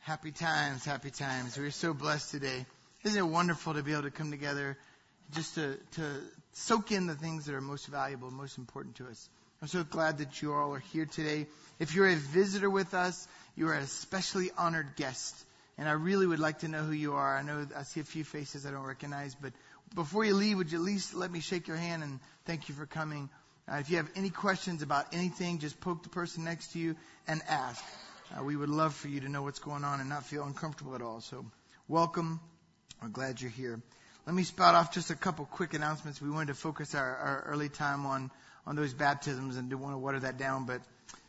Happy times, happy times. We're so blessed today. Isn't it wonderful to be able to come together just to soak in the things that are most valuable, most important to us. I'm so glad that you all are here today. If you're a visitor with us, you are a especially honored guest. And I really would like to know who you are. I know I see a few faces I don't recognize, but before you leave, would you at least let me shake your hand and thank you for coming. If you have any questions about anything, just poke the person next to you and ask. We would love for you to know what's going on and not feel uncomfortable at all. So welcome. We're glad you're here. Let me spout off just a couple quick announcements. We wanted to focus our early time on those baptisms and didn't want to water that down. But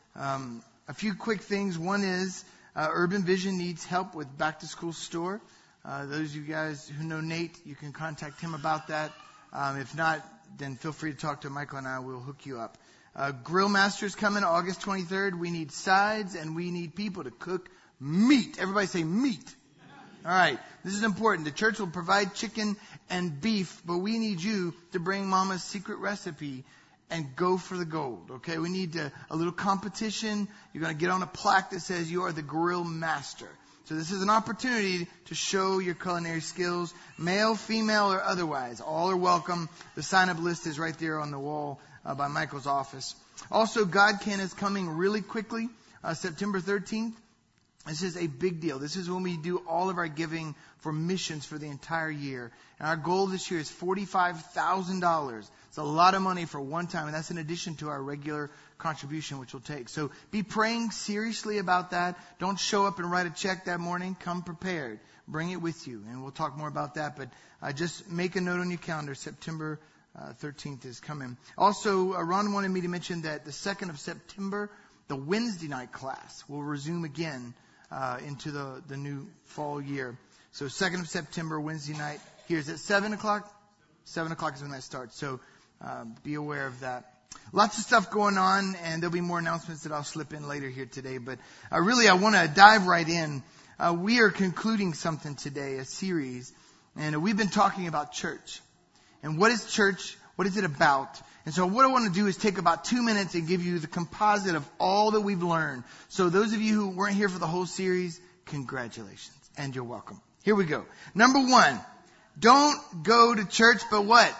a few quick things. One is Urban Vision needs help with back to school store. Those of you guys who know Nate, you can contact him about that. If not, then feel free to talk to Michael and I. We'll hook you up. Grill Master's coming August 23rd. We need sides and we need people to cook meat. Everybody say meat. All right. This is important. The church will provide chicken and beef, but we need you to bring Mama's secret recipe and go for the gold. Okay. We need a little competition. You're going to get on a plaque that says you are the Grill Master. So this is an opportunity to show your culinary skills, male, female, or otherwise. All are welcome. The sign-up list is right there on the wall by Michael's office. Also, God Can is coming really quickly, September 13th. This is a big deal. This is when we do all of our giving for missions for the entire year. And our goal this year is $45,000. It's a lot of money for one time, and that's in addition to our regular contribution, which we'll take. So be praying seriously about that. Don't show up and write a check that morning. Come prepared. Bring it with you, and we'll talk more about that. But just make a note on your calendar. September 13th is coming. Also, Ron wanted me to mention that the 2nd of September, the Wednesday night class will resume again into the new fall year. So 2nd of September, Wednesday night. Here's at 7 o'clock. 7 o'clock is when that starts. So be aware of that. Lots of stuff going on, and there'll be more announcements that I'll slip in later here today. But I want to dive right in. We are concluding something today, a series, and we've been talking about church. And what is church? What is it about? And so what I want to do is take about 2 minutes and give you the composite of all that we've learned. So those of you who weren't here for the whole series, congratulations, and you're welcome. Here we go. Number 1, don't go to church, but what?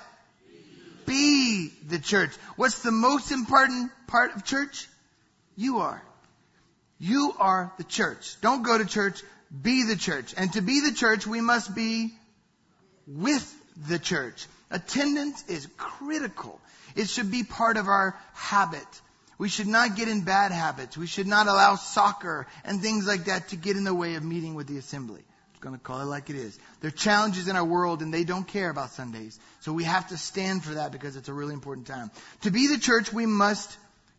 Be the church. What's the most important part of church? You are. You are the church. Don't go to church, be the church. And to be the church, we must be with the church. Attendance is critical. It should be part of our habit. We should not get in bad habits. We should not allow soccer and things like that to get in the way of meeting with the assembly. I'm going to call it like it is. There are challenges in our world and they don't care about Sundays. So we have to stand for that because it's a really important time. To be the church, we must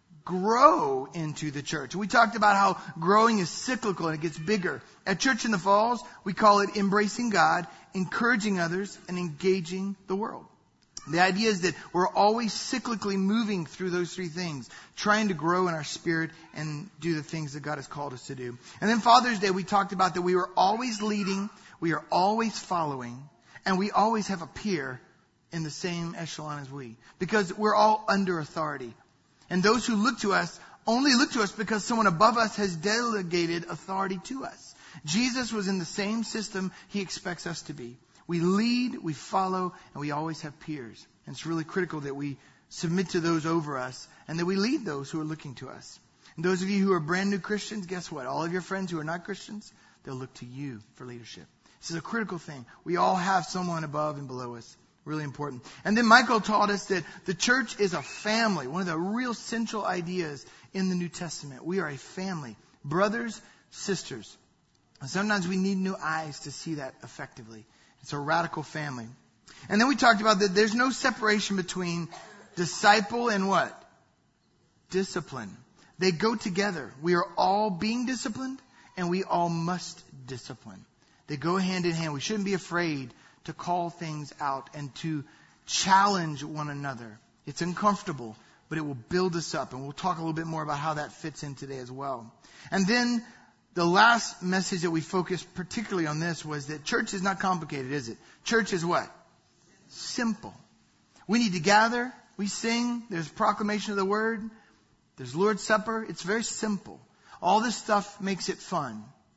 grow into the church. We talked about how growing is cyclical and it gets bigger. At Church in the Falls, we call it embracing God, encouraging others, and engaging the world. The idea is that we're always cyclically moving through those three things, trying to grow in our spirit and do the things that God has called us to do. And then Father's Day, we talked about that we are always leading, we are always following, and we always have a peer in the same echelon as we. Because we're all under authority. And those who look to us only look to us because someone above us has delegated authority to us. Jesus was in the same system he expects us to be. We lead, we follow, and we always have peers. And it's really critical that we submit to those over us and that we lead those who are looking to us. And those of you who are brand new Christians, guess what? All of your friends who are not Christians, they'll look to you for leadership. This is a critical thing. We all have someone above and below us. Really important. And then Michael taught us that the church is a family. One of the real central ideas in the New Testament. We are a family. Brothers, sisters. And sometimes we need new eyes to see that effectively. It's a radical family. And then we talked about that there's no separation between disciple and what? Discipline. They go together. We are all being disciplined and we all must discipline. They go hand in hand. We shouldn't be afraid to call things out and to challenge one another. It's uncomfortable, but it will build us up. And we'll talk a little bit more about how that fits in today as well. And then the last message that we focused particularly on this was that church is not complicated, is it? Church is what? Simple. We need to gather. We sing. There's proclamation of the word. There's Lord's Supper. It's very simple. All this stuff makes it fun.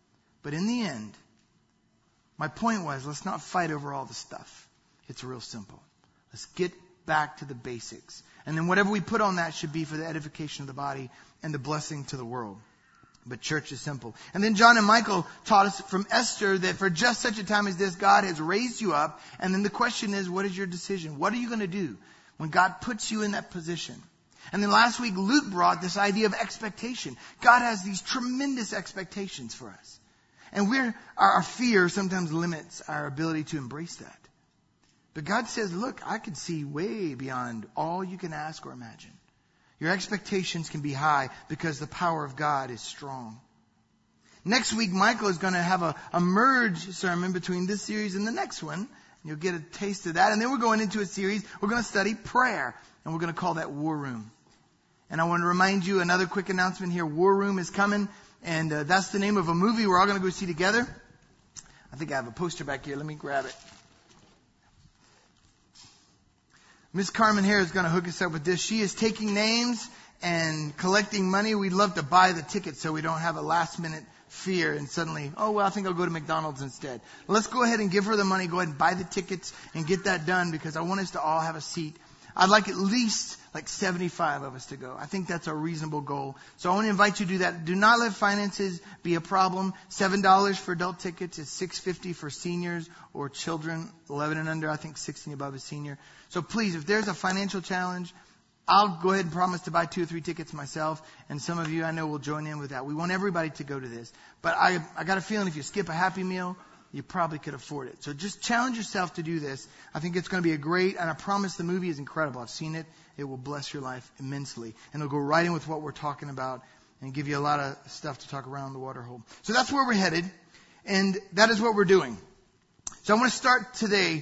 But in the end, my point was, let's not fight over all the stuff. It's real simple. Let's get back to the basics. And then whatever we put on that should be for the edification of the body and the blessing to the world. But church is simple. And then John and Michael taught us from Esther that for just such a time as this, God has raised you up. And then the question is, what is your decision? What are you going to do when God puts you in that position? And then last week, Luke brought this idea of expectation. God has these tremendous expectations for us. And our fear sometimes limits our ability to embrace that. But God says, look, I can see way beyond all you can ask or imagine. Your expectations can be high because the power of God is strong. Next week, Michael is going to have a merge sermon between this series and the next one. You'll get a taste of that. And then we're going into a series. We're going to study prayer. And we're going to call that War Room. And I want to remind you, another quick announcement here. War Room is coming. And that's the name of a movie we're all going to go see together. I think I have a poster back here. Let me grab it. Miss Carmen here is going to hook us up with this. She is taking names and collecting money. We'd love to buy the tickets so we don't have a last minute fear and suddenly, oh, well, I think I'll go to McDonald's instead. Let's go ahead and give her the money. Go ahead and buy the tickets and get that done because I want us to all have a seat. I'd like at least like 75 of us to go. I think that's a reasonable goal. So I want to invite you to do that. Do not let finances be a problem. $7 for adult tickets is $6.50 for seniors or children 11 and under. I think 16 above is senior. So please, if there's a financial challenge, I'll go ahead and promise to buy 2 or 3 tickets myself. And some of you I know will join in with that. We want everybody to go to this. But I got a feeling if you skip a Happy Meal, you probably could afford it. So just challenge yourself to do this. I think it's going to be and I promise the movie is incredible. I've seen it. It will bless your life immensely. And it'll go right in with what we're talking about and give you a lot of stuff to talk around the water hole. So that's where we're headed. And that is what we're doing. So I want to start today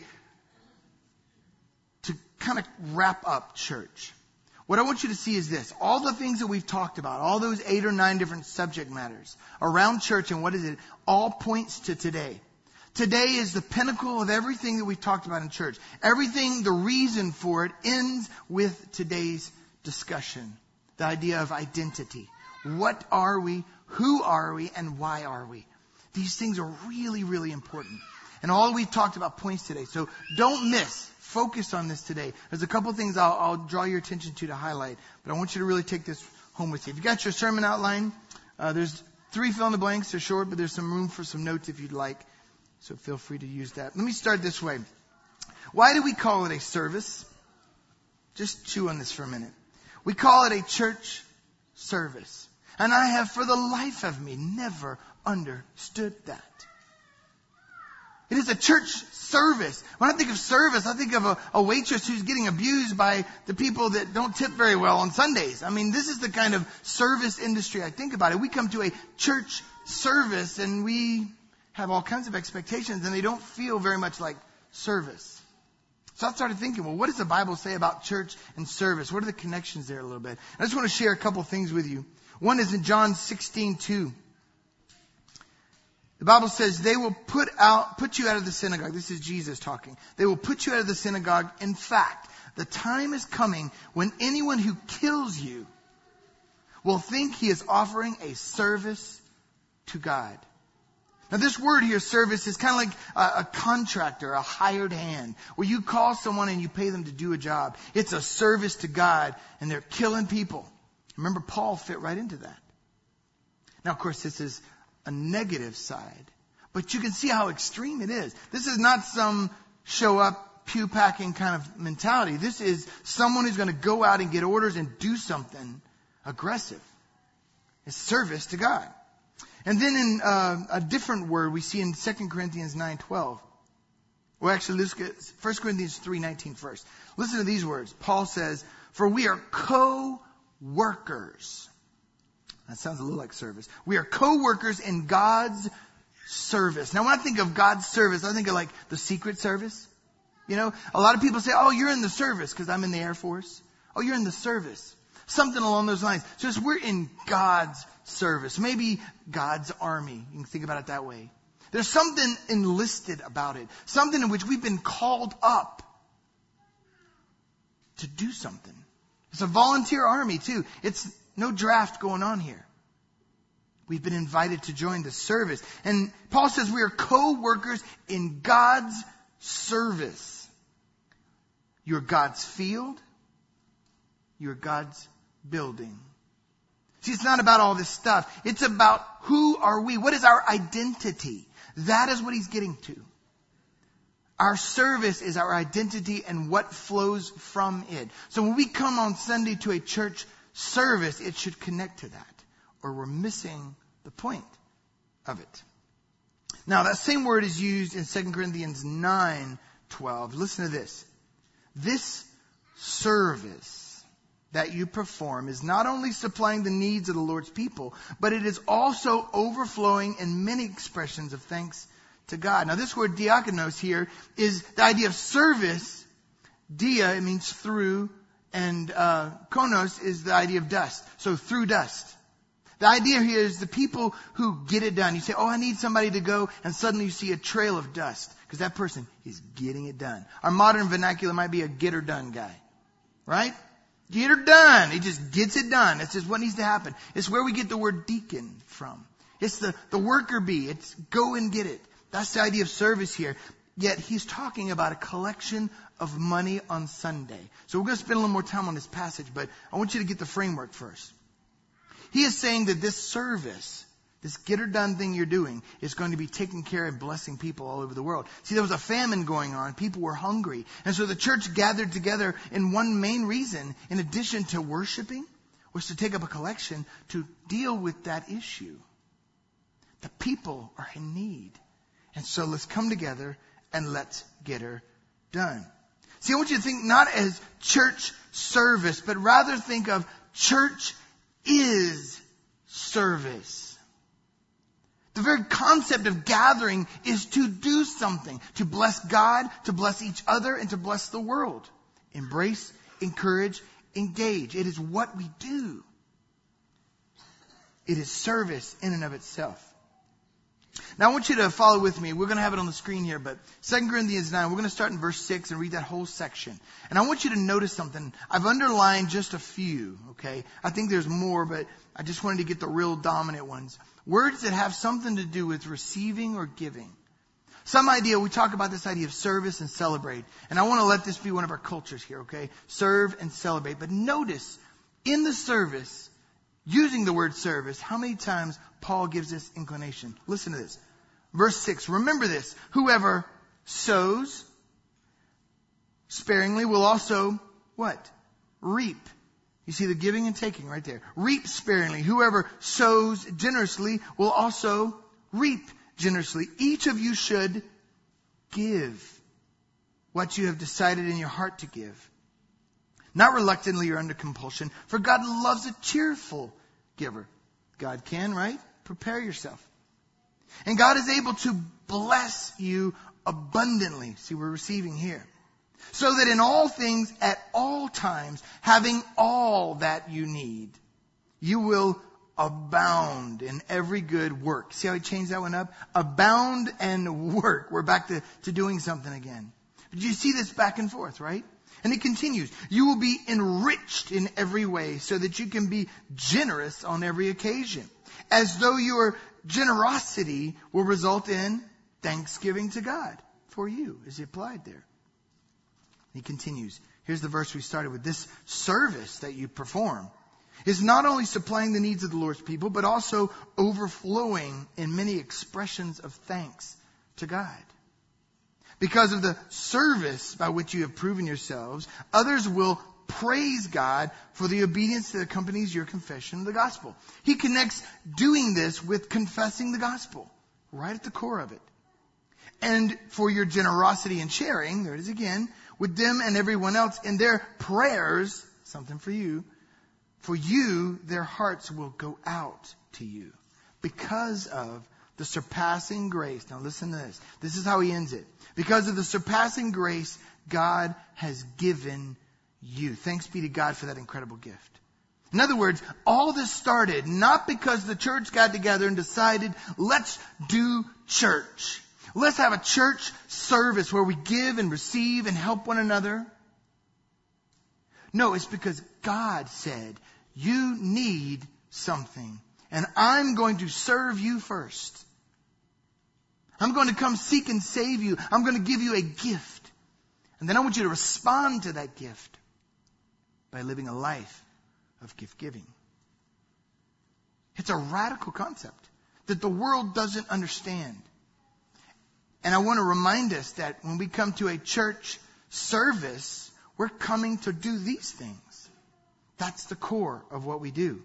to kind of wrap up church. What I want you to see is this. All the things that we've talked about, all those 8 or 9 different subject matters around church and what is it, all points to today. Today is the pinnacle of everything that we've talked about in church. Everything, the reason for it, ends with today's discussion. The idea of identity. What are we? Who are we? And why are we? These things are really, really important. And all we've talked about points today. So don't miss. Focus on this today. There's a couple things I'll draw your attention to highlight. But I want you to really take this home with you. If you got your sermon outline, there's 3 fill in the blanks. They're short, but there's some room for some notes if you'd like. So feel free to use that. Let me start this way. Why do we call it a service? Just chew on this for a minute. We call it a church service. And I have, for the life of me, never understood that. It is a church service. When I think of service, I think of a waitress who's getting abused by the people that don't tip very well on Sundays. I mean, this is the kind of service industry I think about it. We come to a church service and we have all kinds of expectations and they don't feel very much like service. So I started thinking, well, what does the Bible say about church and service? What are the connections there a little bit? I just want to share a couple things with you. One is in John 16:2. The Bible says they will put you out of the synagogue. This is Jesus talking. They will put you out of the synagogue. In fact, the time is coming when anyone who kills you will think he is offering a service to God. Now this word here, service, is kind of like a contractor, a hired hand, where you call someone and you pay them to do a job. It's a service to God, and they're killing people. Remember, Paul fit right into that. Now, of course, this is a negative side, but you can see how extreme it is. This is not some show up, pew packing kind of mentality. This is someone who's going to go out and get orders and do something aggressive. It's service to God. And then in a different word we see in 2 Corinthians 9:12. Well, actually, let's get 1 Corinthians 3:19 first. Listen to these words. Paul says, "For we are co-workers." That sounds a little like service. We are co-workers in God's service. Now, when I think of God's service, I think of like the Secret Service. You know, a lot of people say, "Oh, you're in the service," because I'm in the Air Force. "Oh, you're in the service." Something along those lines. So we're in God's service. Maybe God's army. You can think about it that way. There's something enlisted about it. Something in which we've been called up to do something. It's a volunteer army too. It's no draft going on here. We've been invited to join the service. And Paul says we are co-workers in God's service. You're God's field. You're God's building. See, it's not about all this stuff. It's about who are we? What is our identity? That is what he's getting to. Our service is our identity and what flows from it. So when we come on Sunday to a church service, it should connect to that, or we're missing the point of it. Now, that same word is used in 2 Corinthians 9:12. Listen to this. This service that you perform is not only supplying the needs of the Lord's people, but it is also overflowing in many expressions of thanks to God. Now, this word diakonos here is the idea of service. Dia, it means through, and konos is the idea of dust. So through dust. The idea here is the people who get it done. You say, oh, I need somebody to go, and suddenly you see a trail of dust because that person is getting it done. Our modern vernacular might be a get her done guy, right? Get her done. He just gets it done. It's just what needs to happen. It's where we get the word deacon from. It's the worker bee. It's go and get it. That's the idea of service here. Yet he's talking about a collection of money on Sunday. So we're going to spend a little more time on this passage, but I want you to get the framework first. He is saying that this service, this get her done thing you're doing, is going to be taking care and blessing people all over the world. See, there was a famine going on. People were hungry. And so the church gathered together, and one main reason, in addition to worshiping, was to take up a collection to deal with that issue. The people are in need. And so let's come together and let's get her done. See, I want you to think not as church service, but rather think of church is service. The very concept of gathering is to do something, to bless God, to bless each other, and to bless the world. Embrace, encourage, engage. It is what we do. It is service in and of itself. Now I want you to follow with me. We're going to have it on the screen here, but 2 Corinthians 9, we're going to start in verse 6 and read that whole section. And I want you to notice something. I've underlined just a few, okay? I think there's more, but I just wanted to get the real dominant ones. Words that have something to do with receiving or giving. Some idea, we talk about this idea of service and celebrate. And I want to let this be one of our cultures here, okay? Serve and celebrate. But notice, in the service, using the word service, how many times Paul gives this inclination? Listen to this. Verse 6, remember this. Whoever sows sparingly will also, what? Reap. You see the giving and taking right there. Reap sparingly. Whoever sows generously will also reap generously. Each of you should give what you have decided in your heart to give. Not reluctantly or under compulsion, for God loves a cheerful giver. God can, right? Prepare yourself. And God is able to bless you abundantly. See, we're receiving here. So that in all things, at all times, having all that you need, you will abound in every good work. See how he changed that one up? Abound and work. We're back to doing something again. But you see this back and forth, right? And it continues. You will be enriched in every way so that you can be generous on every occasion, as though your generosity will result in thanksgiving to God for you, is applied there. He continues. Here's the verse we started with. This service that you perform is not only supplying the needs of the Lord's people, but also overflowing in many expressions of thanks to God. Because of the service by which you have proven yourselves, others will praise God for the obedience that accompanies your confession of the gospel. He connects doing this with confessing the gospel, right at the core of it. And for your generosity and sharing, there it is again, with them and everyone else in their prayers, something for you, their hearts will go out to you because of the surpassing grace. Now listen to this. This is how he ends it. Because of the surpassing grace God has given you. Thanks be to God for that incredible gift. In other words, all this started not because the church got together and decided, let's do church. Let's have a church service where we give and receive and help one another. No, it's because God said, you need something. And I'm going to serve you first. I'm going to come seek and save you. I'm going to give you a gift. And then I want you to respond to that gift by living a life of gift giving. It's a radical concept that the world doesn't understand. And I want to remind us that when we come to a church service, we're coming to do these things. That's the core of what we do,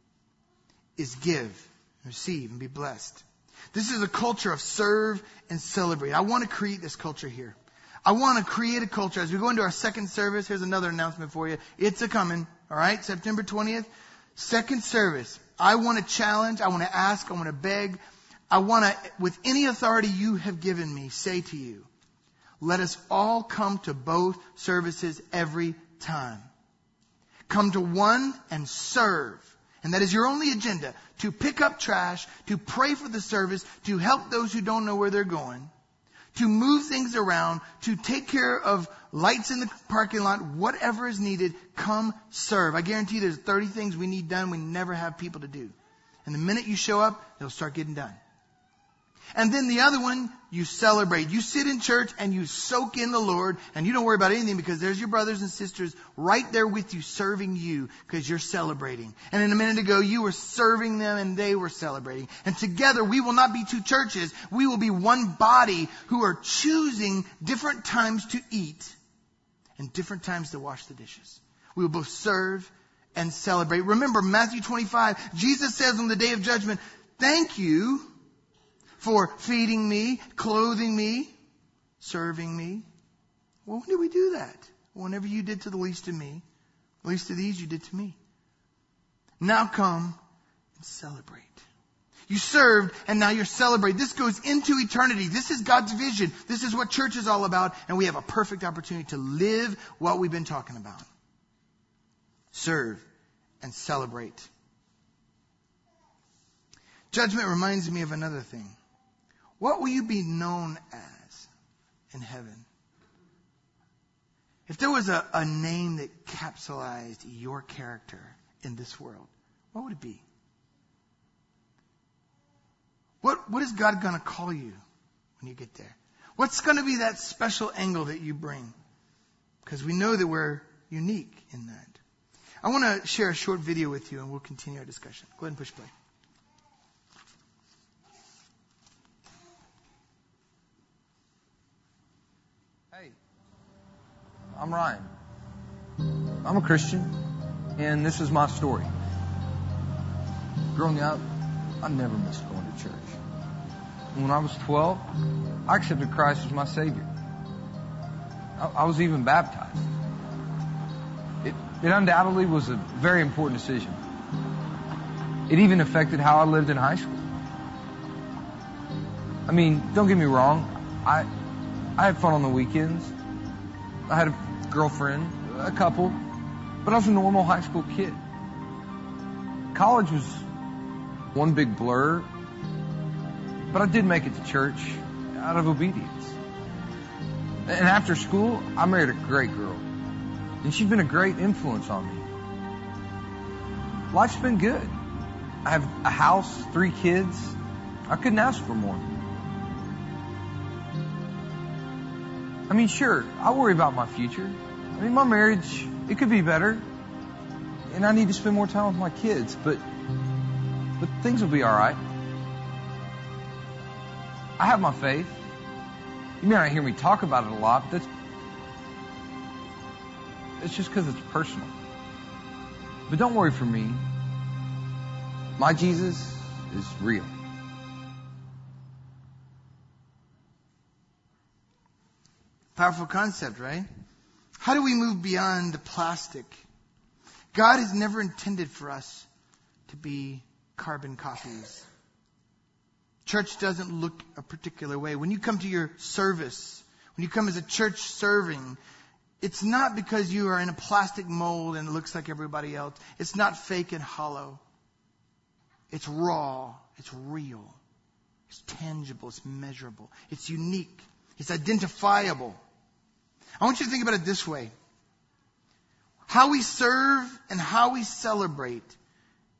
is give, receive, and be blessed. This is a culture of serve and celebrate. I want to create this culture here. I want to create a culture. As we go into our second service, here's another announcement for you. It's a-coming, all right? September 20th, second service. I want to challenge, I want to ask, I want to beg. I want to, with any authority you have given me, say to you, let us all come to both services every time. Come to one and serve. And that is your only agenda, to pick up trash, to pray for the service, to help those who don't know where they're going, to move things around, to take care of lights in the parking lot, whatever is needed. Come serve. I guarantee there's 30 things we need done we never have people to do. And the minute you show up, they'll start getting done. And then the other one, you celebrate. You sit in church and you soak in the Lord, and you don't worry about anything because there's your brothers and sisters right there with you, serving you because you're celebrating. And in a minute ago, you were serving them and they were celebrating. And together, we will not be two churches. We will be one body who are choosing different times to eat and different times to wash the dishes. We will both serve and celebrate. Remember, Matthew 25, Jesus says on the day of judgment, thank you for feeding me, clothing me, serving me. Well, when did we do that? Whenever you did to the least of me, the least of these you did to me. Now come and celebrate. You served and now you're celebrating. This goes into eternity. This is God's vision. This is what church is all about. And we have a perfect opportunity to live what we've been talking about. Serve and celebrate. Judgment reminds me of another thing. What will you be known as in heaven? If there was a name that capsulized your character in this world, what would it be? What is God going to call you when you get there? What's going to be that special angle that you bring? Because we know that we're unique in that. I want to share a short video with you and we'll continue our discussion. Go ahead and push play. Hey, I'm Ryan. I'm a Christian, and this is my story. Growing up, I never missed going to church. When I was 12, I accepted Christ as my Savior. I was even baptized. It undoubtedly was a very important decision. It even affected how I lived in high school. I mean, don't get me wrong, I had fun on the weekends. I had a girlfriend, a couple, but I was a normal high school kid. College was one big blur, but I did make it to church out of obedience. And after school, I married a great girl, and she's been a great influence on me. Life's been good. I have a house, 3 kids. I couldn't ask for more. I mean, sure, I worry about my future. I mean, my marriage, it could be better. And I need to spend more time with my kids, but things will be all right. I have my faith. You may not hear me talk about it a lot, but it's just because it's personal. But don't worry for me. My Jesus is real. Powerful concept, right? How do we move beyond the plastic? God has never intended for us to be carbon copies. Church doesn't look a particular way. When you come to your service, when you come as a church serving, it's not because you are in a plastic mold and it looks like everybody else. It's not fake and hollow. It's raw. It's real. It's tangible. It's measurable. It's unique. It's identifiable. I want you to think about it this way. How we serve and how we celebrate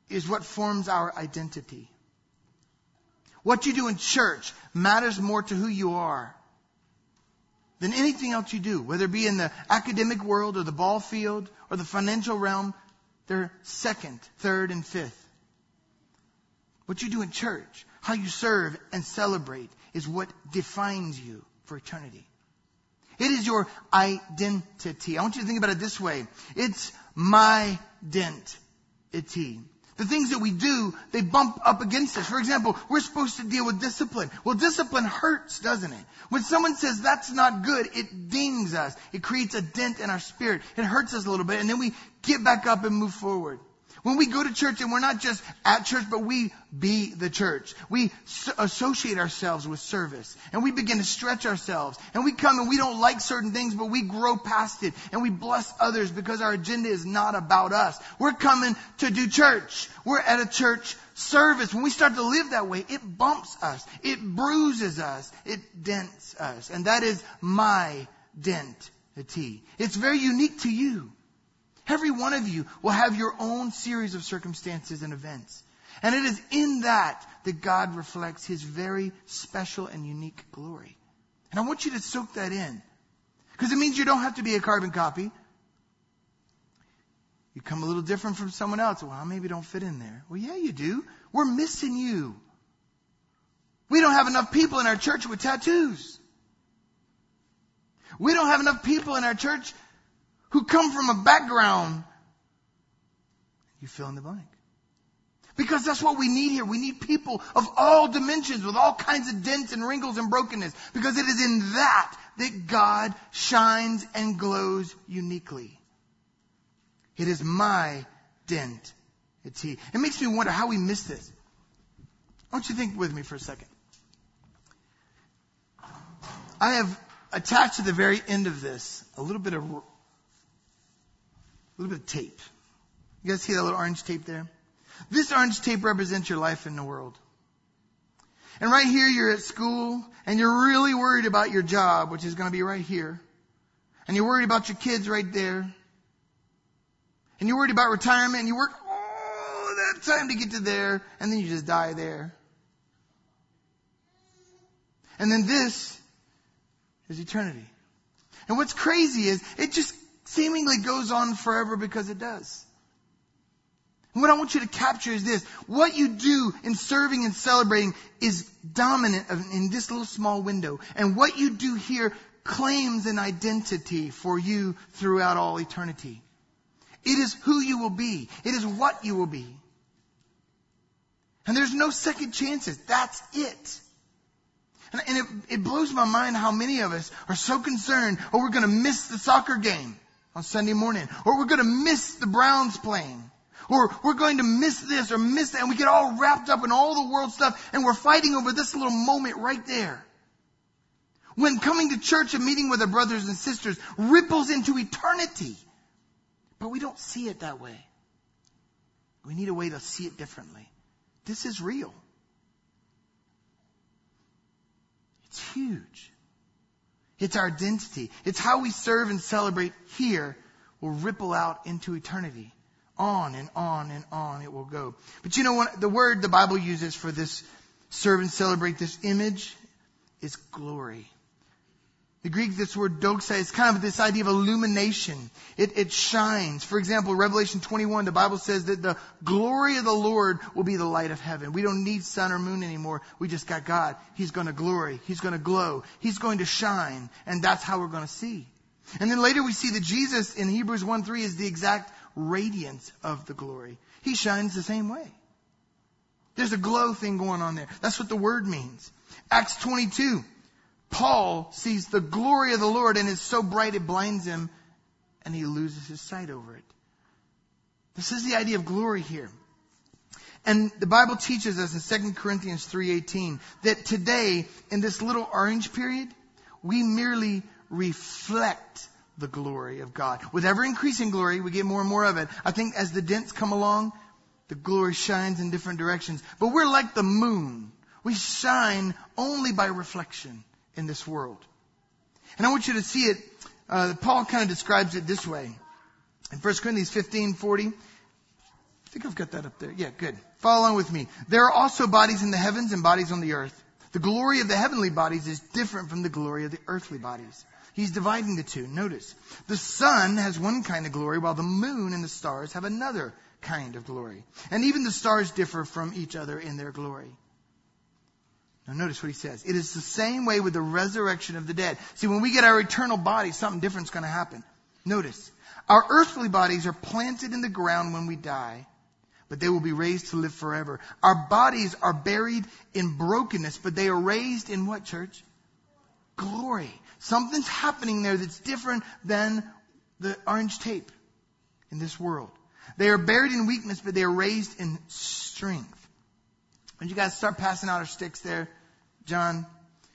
is what forms our identity. What you do in church matters more to who you are than anything else you do, whether it be in the academic world or the ball field or the financial realm. They're second, third, and fifth. What you do in church, how you serve and celebrate, is what defines you for eternity. It is your identity. I want you to think about it this way. It's my identity. The things that we do, they bump up against us. For example, we're supposed to deal with discipline. Well, discipline hurts, doesn't it? When someone says that's not good, it dings us. It creates a dent in our spirit. It hurts us a little bit, and then we get back up and move forward. When we go to church, and we're not just at church, but we be the church. We associate ourselves with service. And we begin to stretch ourselves. And we come and we don't like certain things, but we grow past it. And we bless others because our agenda is not about us. We're coming to do church. We're at a church service. When we start to live that way, it bumps us. It bruises us. It dents us. And that is my identity. It's very unique to you. Every one of you will have your own series of circumstances and events. And it is in that God reflects His very special and unique glory. And I want you to soak that in. Because it means you don't have to be a carbon copy. You come a little different from someone else. Well, I maybe don't fit in there. Well, yeah, you do. We're missing you. We don't have enough people in our church with tattoos. We don't have enough people in our church who come from a background. You fill in the blank. Because that's what we need here. We need people of all dimensions with all kinds of dents and wrinkles and brokenness. Because it is in that God shines and glows uniquely. It is my identity. It makes me wonder how we miss this. I want you to think with me for a second. I have attached to the very end of this a little bit of tape. You guys see that little orange tape there? This orange tape represents your life in the world. And right here you're at school and you're really worried about your job, which is going to be right here. And you're worried about your kids right there. And you're worried about retirement and you work all that time to get to there and then you just die there. And then this is eternity. And what's crazy is it just seemingly goes on forever because it does. And what I want you to capture is this. What you do in serving and celebrating is dominant in this little small window. And what you do here claims an identity for you throughout all eternity. It is who you will be. It is what you will be. And there's no second chances. That's it. And it blows my mind how many of us are so concerned, oh, we're going to miss the soccer game on Sunday morning, or we're going to miss the Browns playing, or we're going to miss this or miss that, and we get all wrapped up in all the world stuff, and we're fighting over this little moment right there. When coming to church and meeting with our brothers and sisters ripples into eternity. But we don't see it that way. We need a way to see it differently. This is real. It's huge. It's our identity. It's how we serve and celebrate here will ripple out into eternity. On and on and on it will go. But you know what? The word the Bible uses for this serve and celebrate, this image, is glory. The Greek, this word doxa, is kind of this idea of illumination. It shines. For example, Revelation 21, the Bible says that the glory of the Lord will be the light of heaven. We don't need sun or moon anymore. We just got God. He's going to glory. He's going to glow. He's going to shine. And that's how we're going to see. And then later we see that Jesus in Hebrews 1:3 is the exact radiance of the glory. He shines the same way. There's a glow thing going on there. That's what the word means. Acts 22. Paul sees the glory of the Lord and it's so bright it blinds him and he loses his sight over it. This is the idea of glory here. And the Bible teaches us in 2 Corinthians 3:18 that today, in this little orange period, we merely reflect the glory of God. With ever increasing glory, we get more and more of it. I think as the dents come along, the glory shines in different directions. But we're like the moon. We shine only by reflection in this world. And I want you to see it. Paul kind of describes it this way. In 1 Corinthians 15:40, think I've got that up there. Yeah, good. Follow along with me. There are also bodies in the heavens and bodies on the earth. The glory of the heavenly bodies is different from the glory of the earthly bodies. He's dividing the two. Notice, the sun has one kind of glory, while the moon and the stars have another kind of glory. And even the stars differ from each other in their glory. Now notice what he says. It is the same way with the resurrection of the dead. See, when we get our eternal body, something different is going to happen. Notice, our earthly bodies are planted in the ground when we die, but they will be raised to live forever. Our bodies are buried in brokenness, but they are raised in what, church? Glory. Something's happening there that's different than the orange tape in this world. They are buried in weakness, but they are raised in strength. When you guys start passing out our sticks there, John,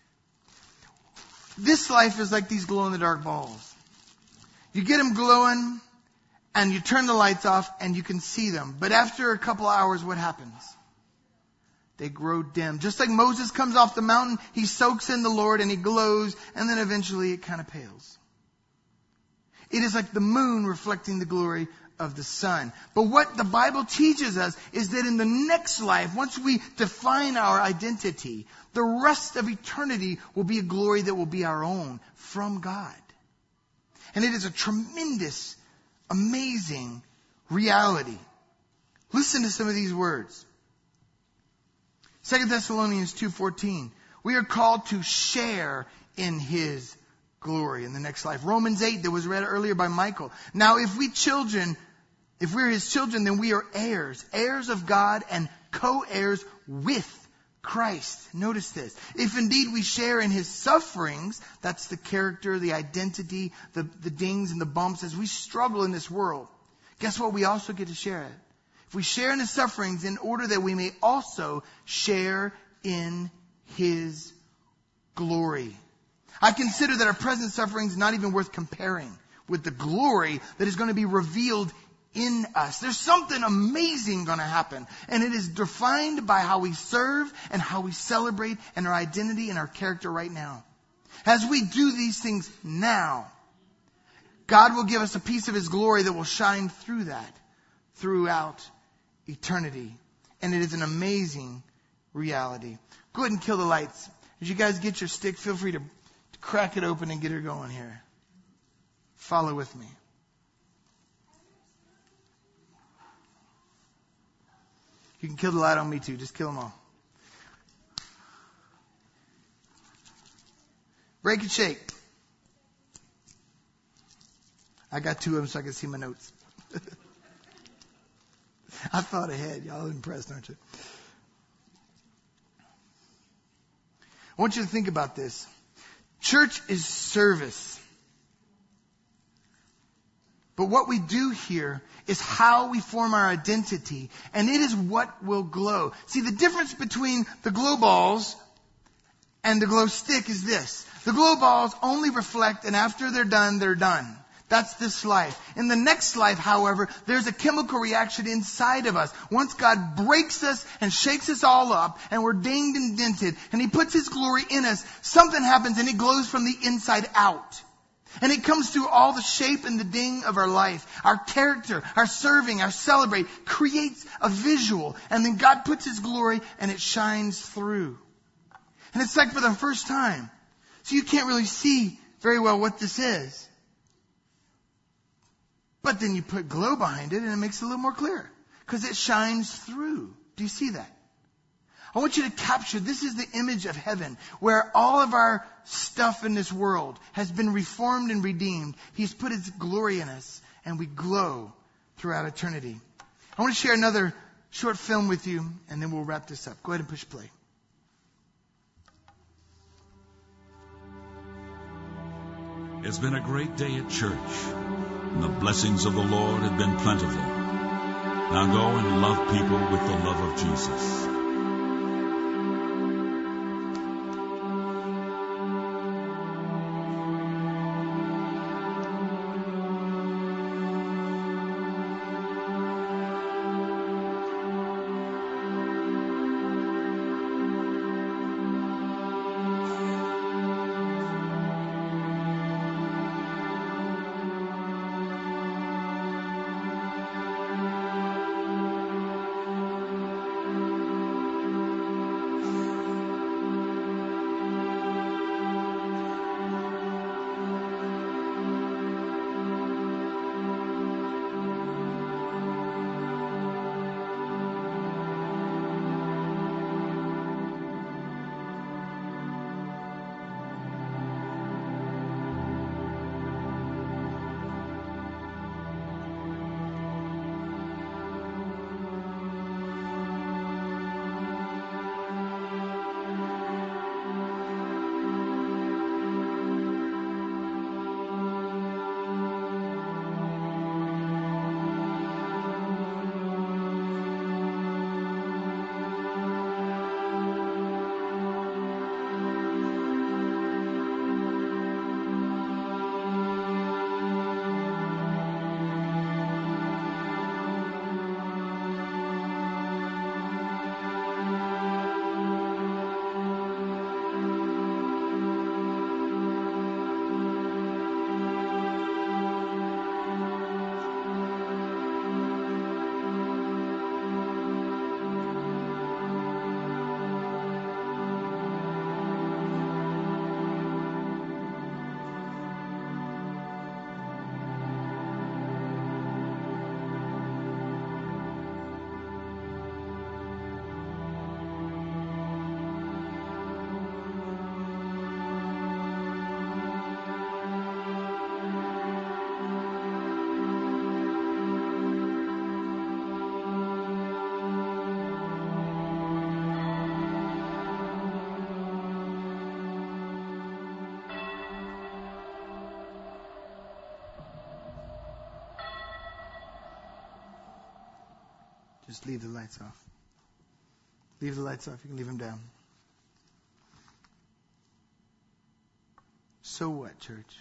this life is like these glow-in-the-dark balls. You get them glowing, and you turn the lights off, and you can see them. But after a couple hours, what happens? They grow dim. Just like Moses comes off the mountain, he soaks in the Lord, and he glows, and then eventually it kind of pales. It is like the moon reflecting the glory of the sun. But what the Bible teaches us is that in the next life, once we define our identity, the rest of eternity will be a glory that will be our own from God. And it is a tremendous, amazing reality. Listen to some of these words. 2 Thessalonians 2:14. We are called to share in His glory in the next life. Romans 8, that was read earlier by Michael. Now, if we're His children, then we are heirs, heirs of God and co-heirs with Christ. Notice this. If indeed we share in His sufferings, that's the character, the identity, the dings and the bumps as we struggle in this world. Guess what? We also get to share it. If we share in His sufferings in order that we may also share in His glory. I consider that our present suffering is not even worth comparing with the glory that is going to be revealed in us. There's something amazing going to happen. And it is defined by how we serve and how we celebrate and our identity and our character right now. As we do these things now, God will give us a piece of His glory that will shine through that throughout eternity. And it is an amazing reality. Go ahead and kill the lights. As you guys get your stick, feel free to crack it open and get her going here. Follow with me. You can kill the light on me too. Just kill them all. Break and shake. I got 2 of them so I can see my notes. I thought ahead. Y'all impressed, aren't you? I want you to think about this. Church is service. But what we do here is how we form our identity, and it is what will glow. See, the difference between the glow balls and the glow stick is this. The glow balls only reflect, and after they're done, they're done. That's this life. In the next life, however, there's a chemical reaction inside of us. Once God breaks us and shakes us all up, and we're dinged and dented, and He puts His glory in us, something happens and it glows from the inside out. And it comes through all the shape and the ding of our life. Our character, our serving, our celebrate creates a visual. And then God puts His glory and it shines through. And it's like for the first time. So you can't really see very well what this is. But then you put glow behind it and it makes it a little more clear. Because it shines through. Do you see that? I want you to capture, this is the image of heaven, where all of our stuff in this world has been reformed and redeemed. He's put His glory in us, and we glow throughout eternity. I want to share another short film with you, and then we'll wrap this up. Go ahead and push play. It's been a great day at church, and the blessings of the Lord have been plentiful. Now go and love people with the love of Jesus. Just leave the lights off. Leave the lights off. You can leave them down. So what, church?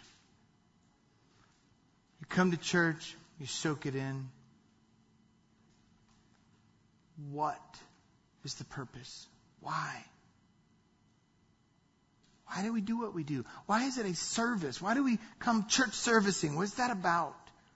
You come to church, you soak it in. What is the purpose? Why? Why do we do what we do? Why is it a service? Why do we come church servicing? What is that about?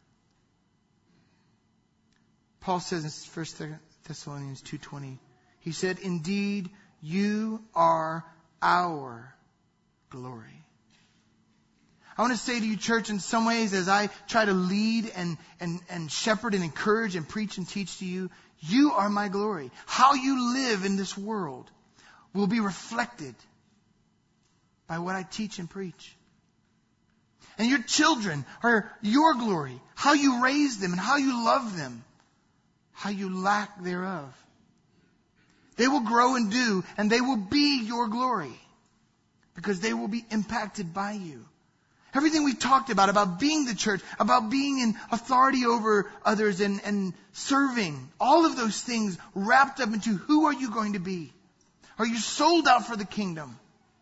Paul says in 1 Thessalonians 2:20, he said, "Indeed, you are our glory." I want to say to you, church, in some ways, as I try to lead and shepherd and encourage and preach and teach to you, you are my glory. How you live in this world will be reflected by what I teach and preach. And your children are your glory. How you raise them and how you love them. How you lack thereof. They will grow and do, and they will be your glory. Because they will be impacted by you. Everything we talked about being the church, about being in authority over others and serving, all of those things wrapped up into who are you going to be? Are you sold out for the kingdom?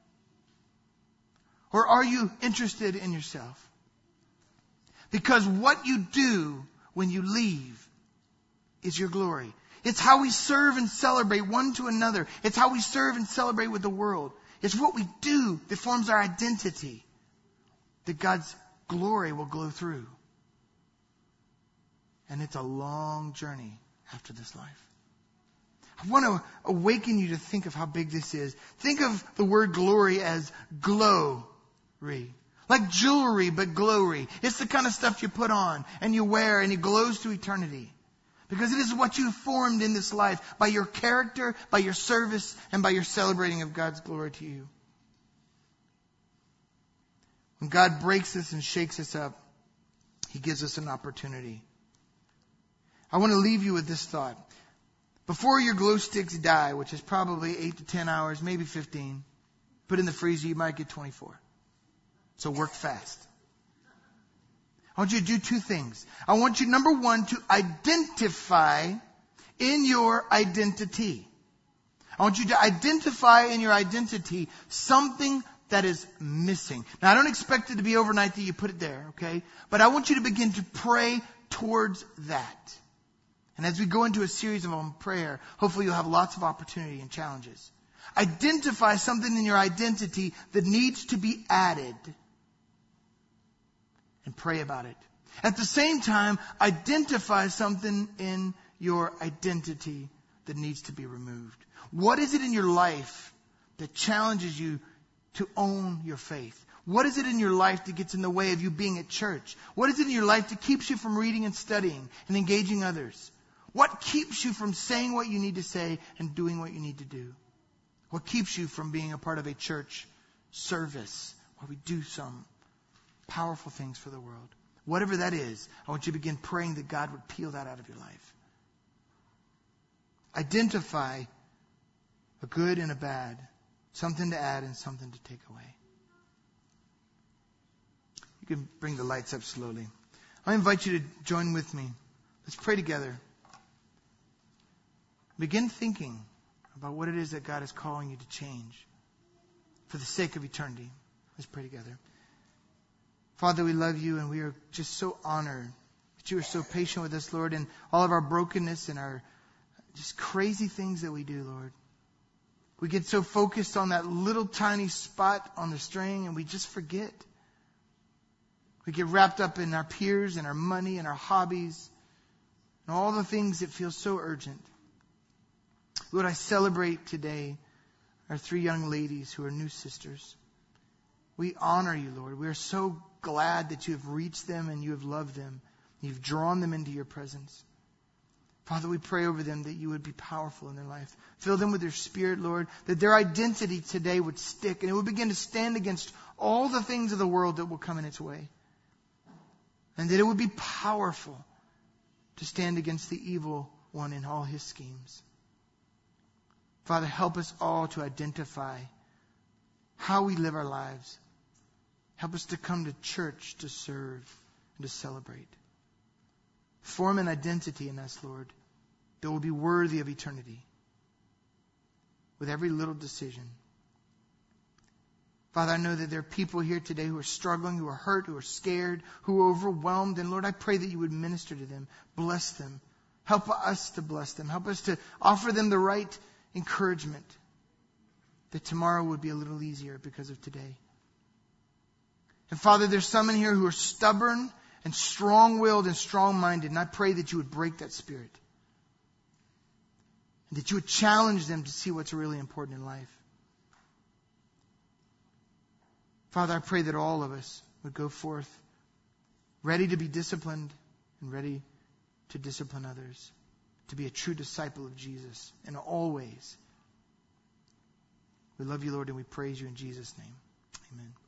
Or are you interested in yourself? Because what you do when you leave is your glory. It's how we serve and celebrate one to another. It's how we serve and celebrate with the world. It's what we do that forms our identity, that God's glory will glow through. And it's a long journey after this life. I want to awaken you to think of how big this is. Think of the word glory as glory. Like jewelry, but glory. It's the kind of stuff you put on and you wear and it glows to eternity. Because it is what you formed in this life by your character, by your service, and by your celebrating of God's glory to you. When God breaks us and shakes us up, He gives us an opportunity. I want to leave you with this thought. Before your glow sticks die, which is probably 8 to 10 hours, maybe 15, put in the freezer, you might get 24. So work fast. I want you to do two things. I want you, number one, to identify in your identity. I want you to identify in your identity something that is missing. Now, I don't expect it to be overnight that you put it there, okay? But I want you to begin to pray towards that. And as we go into a series of prayer, hopefully you'll have lots of opportunity and challenges. Identify something in your identity that needs to be added. And pray about it. At the same time, identify something in your identity that needs to be removed. What is it in your life that challenges you to own your faith? What is it in your life that gets in the way of you being at church? What is it in your life that keeps you from reading and studying and engaging others? What keeps you from saying what you need to say and doing what you need to do? What keeps you from being a part of a church service where we do some powerful things for the world? Whatever that is, I want you to begin praying that God would peel that out of your life. Identify a good and a bad, something to add and something to take away. You can bring the lights up slowly. I invite you to join with me. Let's pray together. Begin thinking about what it is that God is calling you to change for the sake of eternity. Let's pray together. Father, we love you and we are just so honored that you are so patient with us, Lord, and all of our brokenness and our just crazy things that we do, Lord. We get so focused on that little tiny spot on the string and we just forget. We get wrapped up in our peers and our money and our hobbies and all the things that feel so urgent. Lord, I celebrate today our 3 young ladies who are new sisters. We honor you, Lord. We are so glad that you have reached them and you have loved them. You've drawn them into your presence. Father, we pray over them that you would be powerful in their life. Fill them with your Spirit, Lord, that their identity today would stick and it would begin to stand against all the things of the world that will come in its way. And that it would be powerful to stand against the evil one in all his schemes. Father, help us all to identify how we live our lives. Help us to come to church to serve and to celebrate. Form an identity in us, Lord, that will be worthy of eternity with every little decision. Father, I know that there are people here today who are struggling, who are hurt, who are scared, who are overwhelmed. And Lord, I pray that you would minister to them, bless them. Help us to bless them. Help us to offer them the right encouragement that tomorrow would be a little easier because of today. And Father, there's some in here who are stubborn and strong-willed and strong-minded. And I pray that you would break that spirit. And that you would challenge them to see what's really important in life. Father, I pray that all of us would go forth ready to be disciplined and ready to discipline others, to be a true disciple of Jesus in all ways. We love you, Lord, and we praise you in Jesus' name. Amen.